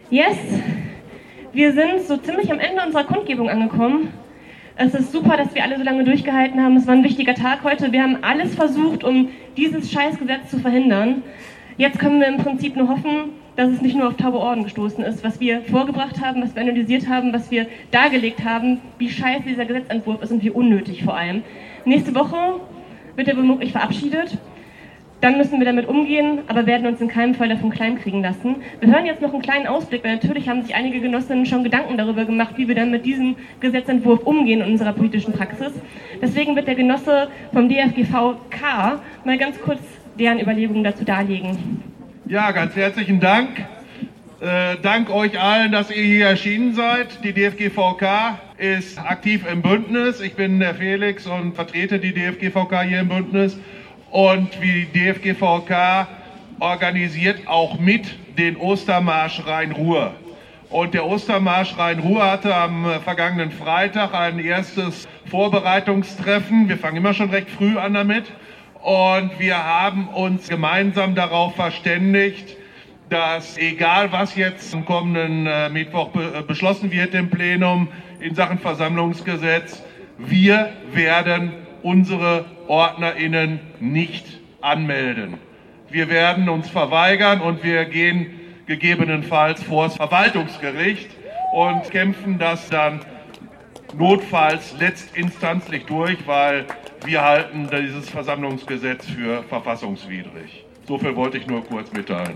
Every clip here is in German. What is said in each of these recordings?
Yes, wir sind so ziemlich am Ende unserer Kundgebung angekommen. Es ist super, dass wir alle so lange durchgehalten haben. Es war ein wichtiger Tag heute. Wir haben alles versucht, um dieses Scheißgesetz zu verhindern. Jetzt können wir im Prinzip nur hoffen, dass es nicht nur auf taube Ohren gestoßen ist, was wir vorgebracht haben, was wir analysiert haben, was wir dargelegt haben, wie scheiße dieser Gesetzentwurf ist und wie unnötig vor allem. Nächste Woche wird er womöglich verabschiedet. Dann müssen wir damit umgehen, aber werden uns in keinem Fall davon kleinkriegen lassen. Wir hören jetzt noch einen kleinen Ausblick, weil natürlich haben sich einige Genossinnen schon Gedanken darüber gemacht, wie wir dann mit diesem Gesetzentwurf umgehen in unserer politischen Praxis. Deswegen wird der Genosse vom DFGVK mal ganz kurz deren Überlegungen dazu darlegen. Ja, ganz herzlichen Dank. Dank euch allen, dass ihr hier erschienen seid. Die DFGVK ist aktiv im Bündnis. Ich bin der Felix und vertrete die DFGVK hier im Bündnis. Und die DFGVK organisiert auch mit den Ostermarsch Rhein-Ruhr. Und der Ostermarsch Rhein-Ruhr hatte am vergangenen Freitag ein erstes Vorbereitungstreffen. Wir fangen immer schon recht früh an damit. Und wir haben uns gemeinsam darauf verständigt, dass egal was jetzt am kommenden Mittwoch beschlossen wird im Plenum in Sachen Versammlungsgesetz, wir werden unsere OrdnerInnen nicht anmelden. Wir werden uns verweigern und wir gehen gegebenenfalls vor das Verwaltungsgericht und kämpfen das dann notfalls letztinstanzlich durch, weil wir halten dieses Versammlungsgesetz für verfassungswidrig. So viel wollte ich nur kurz mitteilen.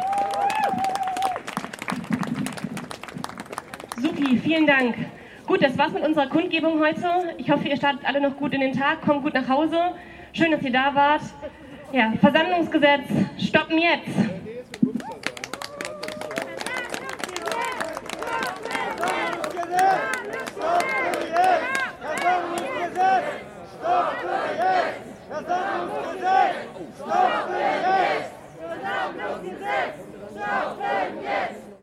Supi, vielen Dank. Gut, das war's mit unserer Kundgebung heute. Ich hoffe, ihr startet alle noch gut in den Tag, kommt gut nach Hause. Schön, dass ihr da wart. Ja, Versammlungsgesetz, stoppen jetzt! Versammlungsgesetz!